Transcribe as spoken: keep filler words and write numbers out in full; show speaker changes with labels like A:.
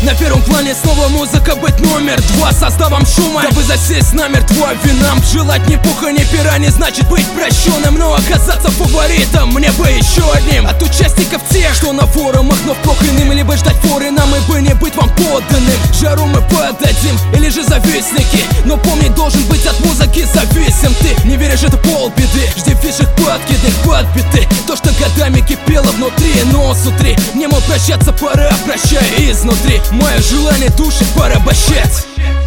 A: На первом плане снова музыка быть номер два составом шума, дабы засесть намертво винам. Желать ни пуха, ни пера не значит быть прощенным, но оказаться фаворитом мне бы еще одним. От участников тех, что на форумах, но впрок иным, либо ждать форы нам и бы не быть вам подданным. Жару мы поддадим, или же завистники, но помнить должен быть от музыки зависим ты. Не веришь, это полбеды, жди фишек подкидных, подбиты. То, что годами кипело внутри, но с утри мне мол прощаться пора, прощай изнутри. Мое желание души порабощать.